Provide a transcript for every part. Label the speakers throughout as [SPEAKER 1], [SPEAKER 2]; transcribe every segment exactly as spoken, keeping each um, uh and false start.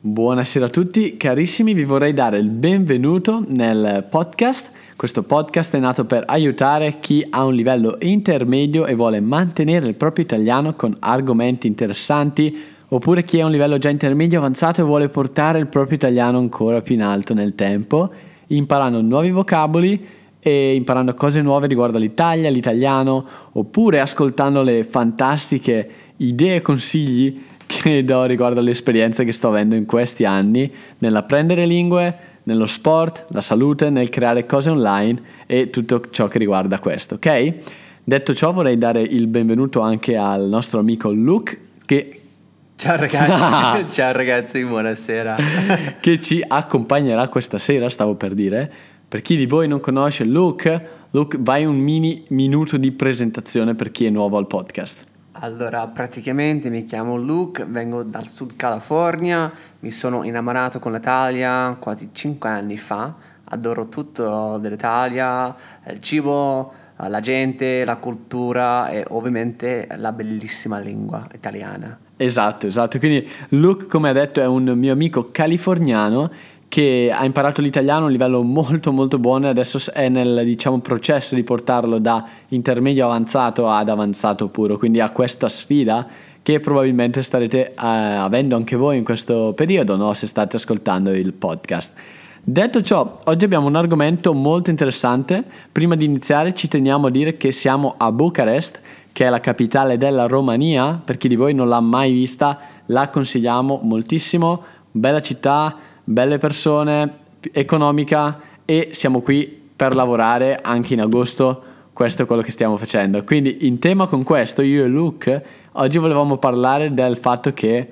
[SPEAKER 1] Buonasera a tutti, carissimi, vi vorrei dare il benvenuto nel podcast. Questo podcast è nato per aiutare chi ha un livello intermedio e vuole mantenere il proprio italiano con argomenti interessanti, oppure chi ha un livello già intermedio avanzato e vuole portare il proprio italiano ancora più in alto nel tempo, imparando nuovi vocaboli e imparando cose nuove riguardo all'Italia, l'italiano, oppure ascoltando le fantastiche idee e consigli che do riguardo alle esperienze che sto avendo in questi anni nell'apprendere lingue, nello sport, la salute, nel creare cose online e tutto ciò che riguarda questo, ok? Detto ciò, vorrei dare il benvenuto anche al nostro amico Luke che
[SPEAKER 2] Ciao ragazzi, ciao ragazzi, buonasera.
[SPEAKER 1] che ci accompagnerà questa sera, stavo per dire. Per chi di voi non conosce Luke, Luke, vai un mini minuto di presentazione per chi è nuovo al podcast.
[SPEAKER 2] Allora, praticamente mi chiamo Luke, vengo dal Sud California, mi sono innamorato con l'Italia quasi cinque anni fa, adoro tutto dell'Italia, il cibo, la gente, la cultura e ovviamente la bellissima lingua italiana.
[SPEAKER 1] Esatto, esatto, quindi Luke, come ha detto, è un mio amico californiano che ha imparato l'italiano a un livello molto molto buono e adesso è nel, diciamo, processo di portarlo da intermedio avanzato ad avanzato puro, quindi ha questa sfida che probabilmente starete uh, avendo anche voi in questo periodo, no? Se state ascoltando il podcast. Detto ciò, oggi abbiamo un argomento molto interessante. Prima di iniziare ci teniamo a dire che siamo a Bucarest, che è la capitale della Romania. Per chi di voi non l'ha mai vista, la consigliamo moltissimo, bella città, belle persone, economica, e siamo qui per lavorare anche in agosto. Questo è quello che stiamo facendo. Quindi in tema con questo, io e Luke oggi volevamo parlare del fatto che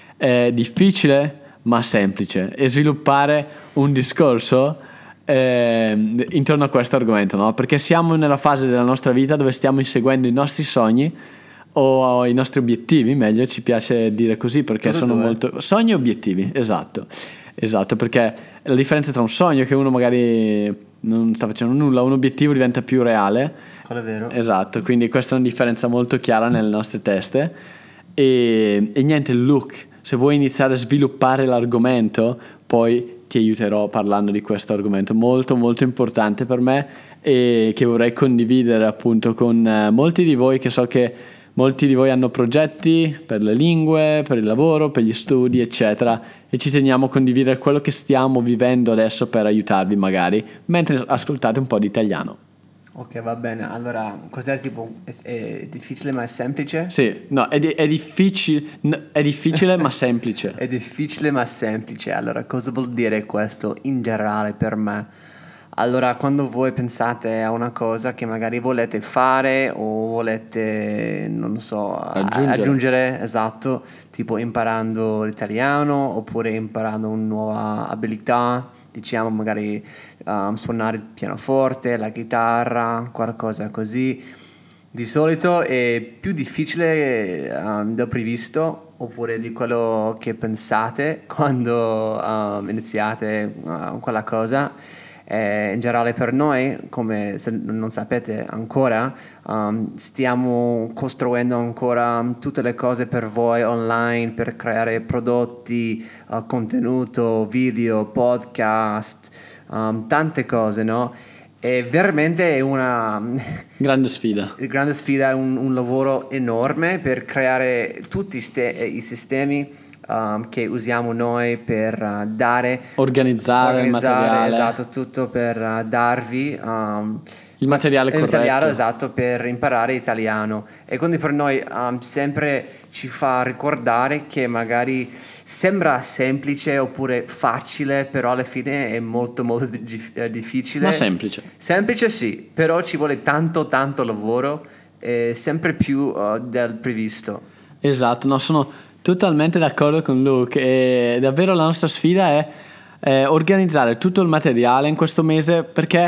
[SPEAKER 1] è difficile ma semplice e sviluppare un discorso eh, intorno a questo argomento, no? Perché siamo nella fase della nostra vita dove stiamo inseguendo i nostri sogni o i nostri obiettivi, meglio, ci piace dire così perché
[SPEAKER 2] Tutto
[SPEAKER 1] sono
[SPEAKER 2] due.
[SPEAKER 1] molto sogni e obiettivi, esatto. Esatto, perché la differenza tra un sogno che uno magari non sta facendo nulla, un obiettivo diventa più reale.
[SPEAKER 2] Quello è vero.
[SPEAKER 1] Esatto, quindi questa è una differenza molto chiara nelle nostre teste. E, e niente, Luke, se vuoi iniziare a sviluppare l'argomento, poi ti aiuterò parlando di questo argomento molto molto importante per me e che vorrei condividere appunto con eh, molti di voi, che so che molti di voi hanno progetti per le lingue, per il lavoro, per gli studi, eccetera, e ci teniamo a condividere quello che stiamo vivendo adesso per aiutarvi magari, mentre ascoltate un po' di italiano.
[SPEAKER 2] Ok, va bene. Allora, cos'è tipo? È, è difficile ma è semplice?
[SPEAKER 1] Sì, no, è, di- è difficile, no, è difficile ma semplice.
[SPEAKER 2] È difficile ma semplice. Allora, cosa vuol dire questo in generale per me? Allora, quando voi pensate a una cosa che magari volete fare o volete, non so, a-
[SPEAKER 1] Aggiungere.
[SPEAKER 2] aggiungere, esatto, tipo imparando l'italiano oppure imparando una nuova abilità, diciamo magari um, suonare il pianoforte, la chitarra, qualcosa così. Di solito è più difficile um, del previsto oppure di quello che pensate quando um, iniziate uh, quella cosa. Eh, in generale per noi, come se non sapete ancora, um, stiamo costruendo ancora tutte le cose per voi online, per creare prodotti, uh, contenuto, video, podcast, um, tante cose, no? E veramente è una
[SPEAKER 1] Grande sfida.
[SPEAKER 2] grande sfida, è un, un lavoro enorme per creare tutti ste- i sistemi um, che usiamo noi per uh, dare
[SPEAKER 1] Organizzare, il
[SPEAKER 2] organizzare,
[SPEAKER 1] materiale.
[SPEAKER 2] esatto, tutto per uh, darvi um,
[SPEAKER 1] Il materiale
[SPEAKER 2] il
[SPEAKER 1] corretto.
[SPEAKER 2] materiale, esatto, per imparare italiano. E quindi per noi um, sempre ci fa ricordare che magari sembra semplice oppure facile, però alla fine è molto molto di- eh, difficile.
[SPEAKER 1] Ma semplice.
[SPEAKER 2] Semplice sì, però ci vuole tanto tanto lavoro, e sempre più uh, del previsto.
[SPEAKER 1] Esatto, no, sono totalmente d'accordo con Luke e davvero la nostra sfida è eh, organizzare tutto il materiale in questo mese, perché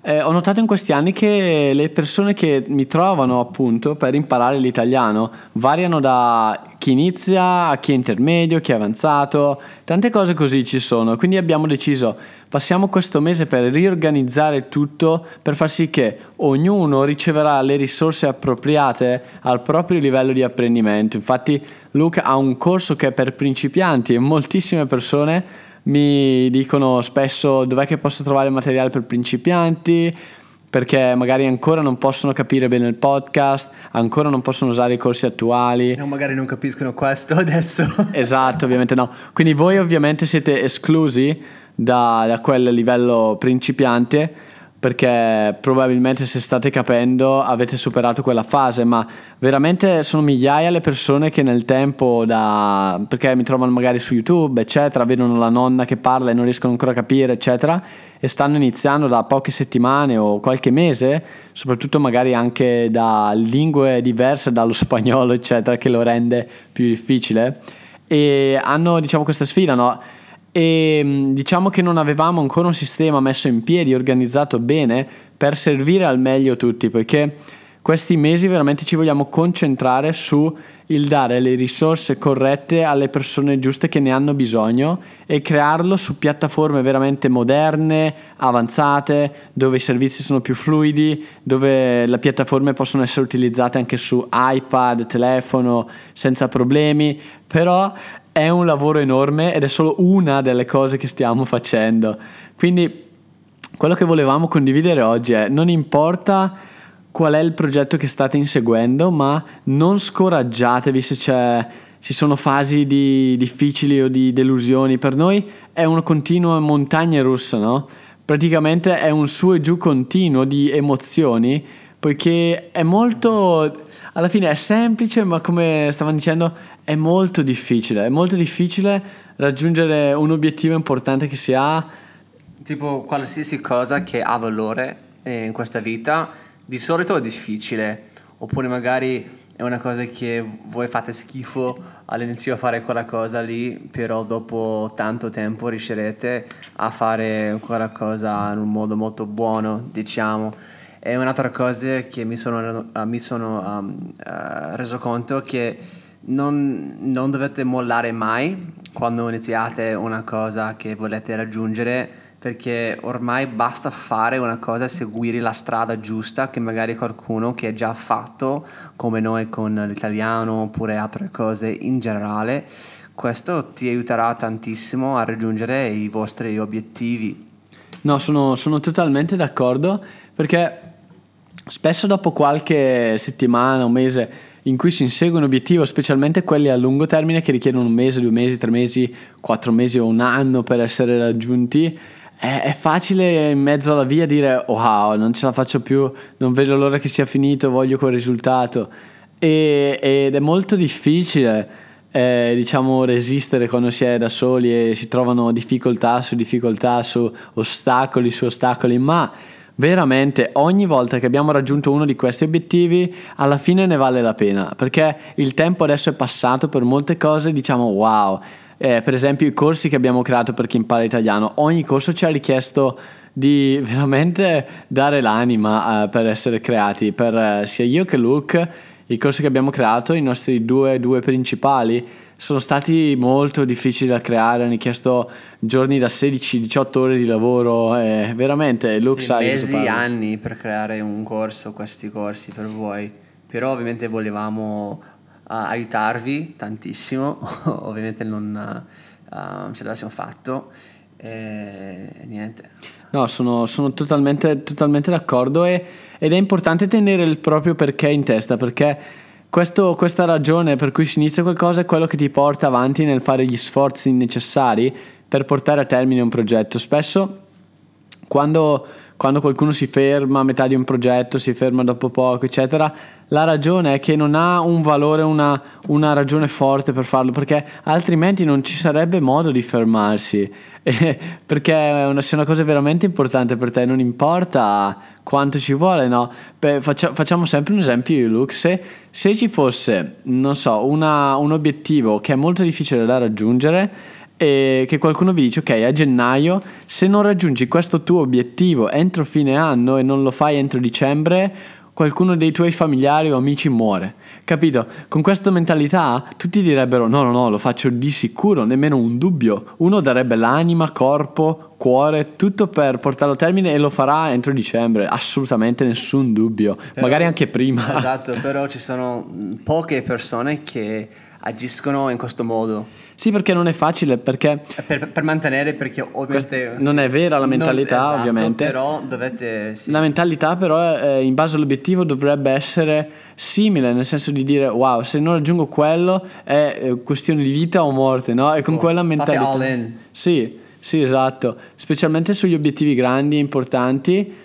[SPEAKER 1] Eh, ho notato in questi anni che le persone che mi trovano appunto per imparare l'italiano variano da chi inizia a chi è intermedio, chi è avanzato, tante cose così ci sono. Quindi abbiamo deciso, passiamo questo mese per riorganizzare tutto, per far sì che ognuno riceverà le risorse appropriate al proprio livello di apprendimento. Infatti Luke ha un corso che è per principianti e moltissime persone mi dicono spesso dov'è che posso trovare materiale per principianti, perché magari ancora non possono capire bene il podcast, ancora non possono usare i corsi attuali.
[SPEAKER 2] No, magari non capiscono questo adesso.
[SPEAKER 1] Esatto, ovviamente no. Quindi voi ovviamente siete esclusi da, da quel livello principiante, perché probabilmente, se state capendo, avete superato quella fase, ma veramente sono migliaia le persone che nel tempo, da perché mi trovano magari su YouTube eccetera, vedono la nonna che parla e non riescono ancora a capire eccetera, e stanno iniziando da poche settimane o qualche mese, soprattutto magari anche da lingue diverse dallo spagnolo eccetera, che lo rende più difficile, e hanno, diciamo, questa sfida, no? E diciamo che non avevamo ancora un sistema messo in piedi, organizzato bene per servire al meglio tutti, poiché questi mesi veramente ci vogliamo concentrare su il dare le risorse corrette alle persone giuste che ne hanno bisogno, e crearlo su piattaforme veramente moderne, avanzate, dove i servizi sono più fluidi, dove le piattaforme possono essere utilizzate anche su iPad, telefono, senza problemi. Però è un lavoro enorme ed è solo una delle cose che stiamo facendo. Quindi quello che volevamo condividere oggi è: non importa qual è il progetto che state inseguendo, ma non scoraggiatevi se c'è, ci sono fasi di difficili o di delusioni. Per noi è una continua montagna russa, no? Praticamente è un su e giù continuo di emozioni, poiché è molto, alla fine è semplice, ma come stavano dicendo è molto difficile, è molto difficile raggiungere un obiettivo importante che si ha.
[SPEAKER 2] Tipo qualsiasi cosa che ha valore eh, in questa vita di solito è difficile, oppure magari è una cosa che voi fate schifo all'inizio a fare quella cosa lì, però dopo tanto tempo riuscirete a fare quella cosa in un modo molto buono, diciamo. E un'altra cosa che mi sono, uh, mi sono um, uh, reso conto che non, non dovete mollare mai quando iniziate una cosa che volete raggiungere, perché ormai basta fare una cosa e seguire la strada giusta che magari qualcuno che ha già fatto, come noi con l'italiano oppure altre cose in generale. Questo ti aiuterà tantissimo a raggiungere i vostri obiettivi.
[SPEAKER 1] No, sono, sono totalmente d'accordo, perché spesso dopo qualche settimana, un mese in cui si insegue un obiettivo, specialmente quelli a lungo termine che richiedono un mese, due mesi, tre mesi, quattro mesi o un anno per essere raggiunti, è, è facile in mezzo alla via dire wow, non ce la faccio più, non vedo l'ora che sia finito, voglio quel risultato, e, ed è molto difficile eh, diciamo resistere quando si è da soli e si trovano difficoltà su difficoltà, su ostacoli su ostacoli, ma veramente ogni volta che abbiamo raggiunto uno di questi obiettivi alla fine ne vale la pena, perché il tempo adesso è passato per molte cose, diciamo wow. Eh, per esempio i corsi che abbiamo creato per chi impara italiano, ogni corso ci ha richiesto di veramente dare l'anima eh, per essere creati, per eh, sia io che Luke. I corsi che abbiamo creato, i nostri due, due principali, sono stati molto difficili da creare, hanno richiesto giorni da sedici diciotto ore di lavoro, e veramente Luke
[SPEAKER 2] sì,
[SPEAKER 1] sai
[SPEAKER 2] mesi, anni per creare un corso, questi corsi per voi, però ovviamente volevamo uh, aiutarvi tantissimo. Ovviamente non uh, ce l'abbiamo fatto e niente.
[SPEAKER 1] No, sono, sono totalmente, totalmente d'accordo, e, ed è importante tenere il proprio perché in testa, perché questo, questa ragione per cui si inizia qualcosa è quello che ti porta avanti nel fare gli sforzi necessari per portare a termine un progetto. Spesso quando, quando qualcuno si ferma a metà di un progetto, si ferma dopo poco eccetera, la ragione è che non ha un valore, una, una ragione forte per farlo, perché altrimenti non ci sarebbe modo di fermarsi. E perché è una, se una cosa è veramente importante per te, non importa quanto ci vuole, no? Beh, faccia, facciamo sempre un esempio io e Luke. Se, se ci fosse, non so, una, un obiettivo che è molto difficile da raggiungere, e che qualcuno vi dice: ok, a gennaio, se non raggiungi questo tuo obiettivo entro fine anno e non lo fai entro dicembre, qualcuno dei tuoi familiari o amici muore, capito? Con questa mentalità tutti direbbero no no no, lo faccio di sicuro, nemmeno un dubbio. Uno darebbe l'anima, corpo, cuore, tutto per portarlo a termine e lo farà entro dicembre, assolutamente nessun dubbio. Però, magari anche prima.
[SPEAKER 2] Esatto, però ci sono poche persone che agiscono in questo modo.
[SPEAKER 1] Sì, perché non è facile, perché
[SPEAKER 2] per, per mantenere, perché ovviamente
[SPEAKER 1] non è vera la mentalità,
[SPEAKER 2] non, esatto,
[SPEAKER 1] ovviamente.
[SPEAKER 2] Però dovete sì.
[SPEAKER 1] La mentalità però eh, in base all'obiettivo dovrebbe essere simile, nel senso di dire wow, se non raggiungo quello è eh, questione di vita o morte, no? E con quella mentalità.
[SPEAKER 2] Fate all in.
[SPEAKER 1] Sì, sì, esatto. Specialmente sugli obiettivi grandi e importanti.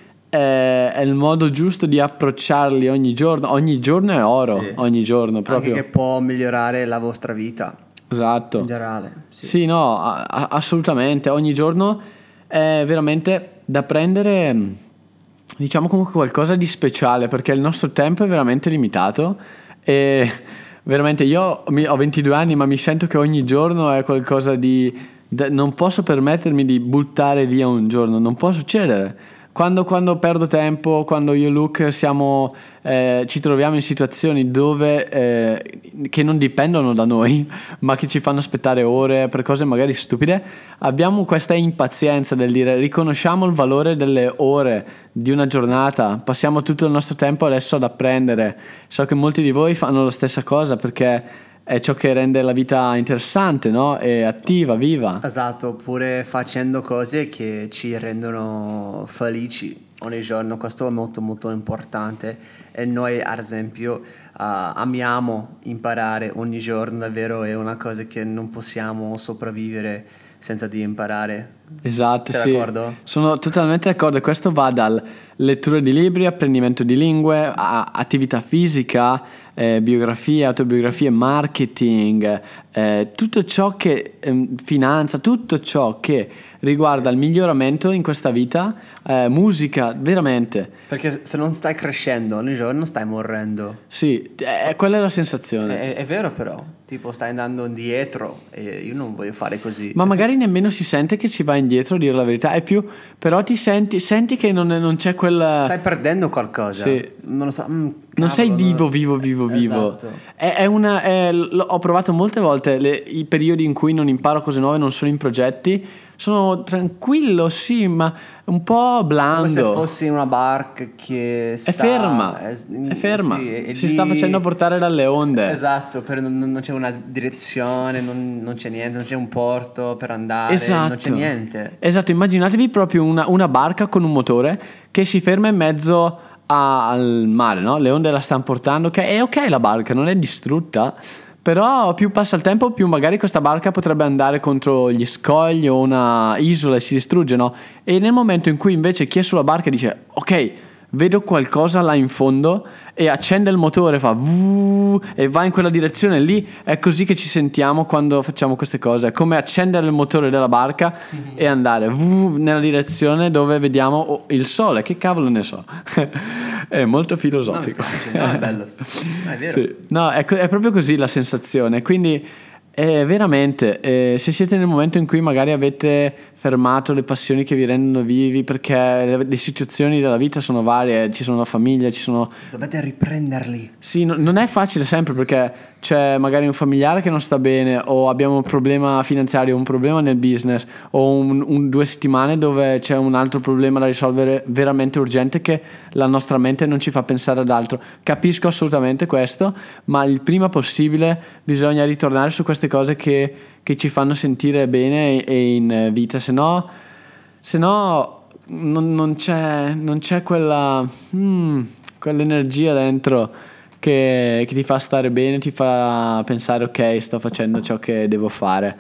[SPEAKER 1] È il modo giusto di approcciarli ogni giorno. Ogni giorno è oro, sì. Ogni giorno proprio.
[SPEAKER 2] Anche che può migliorare la vostra vita.
[SPEAKER 1] Esatto.
[SPEAKER 2] In generale. Sì,
[SPEAKER 1] sì no, a- a- assolutamente. Ogni giorno è veramente da prendere, diciamo, comunque qualcosa di speciale, perché il nostro tempo è veramente limitato e veramente io mi, ho ventidue anni, ma mi sento che ogni giorno è qualcosa di... non posso permettermi di buttare via un giorno, non può succedere. Quando, quando perdo tempo, quando io e Luke siamo, eh, ci troviamo in situazioni dove eh, che non dipendono da noi, ma che ci fanno aspettare ore per cose magari stupide, abbiamo questa impazienza del dire riconosciamo il valore delle ore di una giornata, passiamo tutto il nostro tempo adesso ad apprendere. So che molti di voi fanno la stessa cosa perché è ciò che rende la vita interessante, no? E attiva, viva.
[SPEAKER 2] Esatto, oppure facendo cose che ci rendono felici ogni giorno, questo è molto molto importante. E noi ad esempio uh, amiamo imparare ogni giorno, davvero è una cosa che non possiamo sopravvivere senza di imparare.
[SPEAKER 1] Esatto,
[SPEAKER 2] sei
[SPEAKER 1] sì.
[SPEAKER 2] d'accordo?
[SPEAKER 1] Sono totalmente d'accordo, e questo va dal lettura di libri, apprendimento di lingue, a attività fisica, eh, biografie, autobiografie, marketing, eh, tutto ciò che eh, finanza, tutto ciò che riguarda il miglioramento in questa vita, eh, musica, veramente.
[SPEAKER 2] Perché se non stai crescendo ogni giorno stai morendo.
[SPEAKER 1] Sì, eh, quella è la sensazione.
[SPEAKER 2] È, è vero però, tipo stai andando indietro e io non voglio fare così.
[SPEAKER 1] Ma magari nemmeno si sente che si va indietro, a dire la verità, è più, però ti senti, senti che non, non c'è quella...
[SPEAKER 2] Stai perdendo qualcosa.
[SPEAKER 1] Sì.
[SPEAKER 2] Non lo so. Mm, cavolo,
[SPEAKER 1] non sei vivo, vivo, vivo, vivo.
[SPEAKER 2] Esatto.
[SPEAKER 1] È, è una, è, ho provato molte volte le, i periodi in cui non imparo cose nuove, non sono in progetti. Sono tranquillo, sì, ma un po' blando.
[SPEAKER 2] Come se fossi in una barca che sta...
[SPEAKER 1] È ferma,
[SPEAKER 2] è,
[SPEAKER 1] è ferma.
[SPEAKER 2] Sì, è
[SPEAKER 1] si
[SPEAKER 2] lì...
[SPEAKER 1] sta facendo portare dalle onde.
[SPEAKER 2] Esatto, però non, non c'è una direzione, non, non c'è niente, non c'è un porto per andare,
[SPEAKER 1] esatto.
[SPEAKER 2] Non c'è niente.
[SPEAKER 1] Esatto, immaginatevi proprio una, una barca con un motore che si ferma in mezzo a, al mare, no? Le onde la stanno portando, ok? È ok la barca, non è distrutta. Però più passa il tempo, più magari questa barca potrebbe andare contro gli scogli o una isola e si distrugge, no? E nel momento in cui invece chi è sulla barca dice ok, vedo qualcosa là in fondo, e accende il motore, fa vuh, e va in quella direzione lì, è così che ci sentiamo quando facciamo queste cose. È come accendere il motore della barca mm-hmm. e andare vuh, nella direzione dove vediamo oh, il sole, che cavolo ne so. È molto filosofico.
[SPEAKER 2] No, no, è bello. No, è vero.
[SPEAKER 1] Sì. No, è, è proprio così la sensazione. Quindi eh, veramente, eh, se siete nel momento in cui magari avete fermato le passioni che vi rendono vivi, perché le, le situazioni della vita sono varie, ci sono la famiglia, ci sono...
[SPEAKER 2] Dovete riprenderli.
[SPEAKER 1] Sì, no, non è facile sempre, perché c'è magari un familiare che non sta bene, o abbiamo un problema finanziario, un problema nel business, o un, un, due settimane dove c'è un altro problema da risolvere veramente urgente che la nostra mente non ci fa pensare ad altro. Capisco assolutamente questo, ma il prima possibile bisogna ritornare su queste cose che, che ci fanno sentire bene e in vita, se no, se no non, non c'è, non c'è quella, hmm, quell'energia dentro Che, che ti fa stare bene, ti fa pensare ok, sto facendo ciò che devo fare.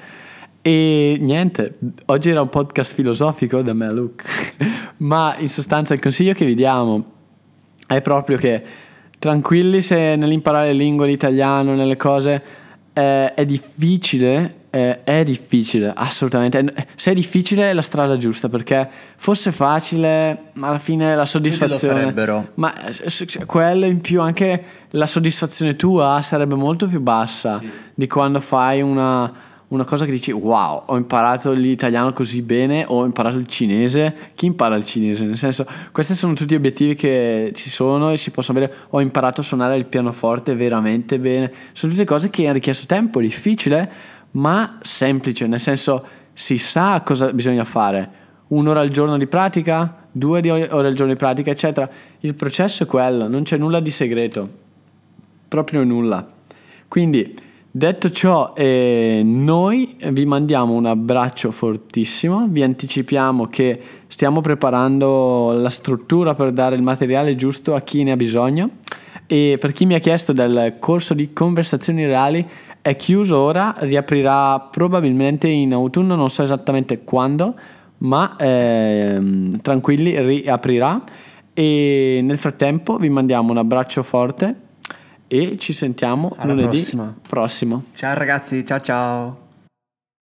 [SPEAKER 1] E niente, oggi era un podcast filosofico da me a Luke ma in sostanza il consiglio che vi diamo è proprio che tranquilli se nell'imparare le lingue, l'italiano, nelle cose eh, è difficile, eh, è difficile assolutamente. Se è difficile è la strada giusta, perché fosse facile alla fine la soddisfazione, ma quello in più, anche la soddisfazione tua sarebbe molto più bassa, sì, di quando fai una, una cosa che dici wow, ho imparato l'italiano così bene, o ho imparato il cinese. Chi impara il cinese? Nel senso, questi sono tutti obiettivi che ci sono e si possono avere. Ho imparato a suonare il pianoforte veramente bene. Sono tutte cose che hanno richiesto tempo, difficile ma semplice, nel senso si sa cosa bisogna fare. Un'ora al giorno di pratica, due di ore al giorno di pratica, eccetera. Il processo è quello, non c'è nulla di segreto, proprio nulla. Quindi, detto ciò, eh, noi vi mandiamo un abbraccio fortissimo, vi anticipiamo che stiamo preparando la struttura per dare il materiale giusto a chi ne ha bisogno, e per chi mi ha chiesto del corso di conversazioni reali, è chiuso ora, riaprirà probabilmente in autunno, non so esattamente quando, ma ehm, tranquilli, riaprirà. E nel frattempo vi mandiamo un abbraccio forte e ci sentiamo
[SPEAKER 2] alla
[SPEAKER 1] lunedì
[SPEAKER 2] prossima.
[SPEAKER 1] prossimo.
[SPEAKER 2] Ciao ragazzi, ciao ciao.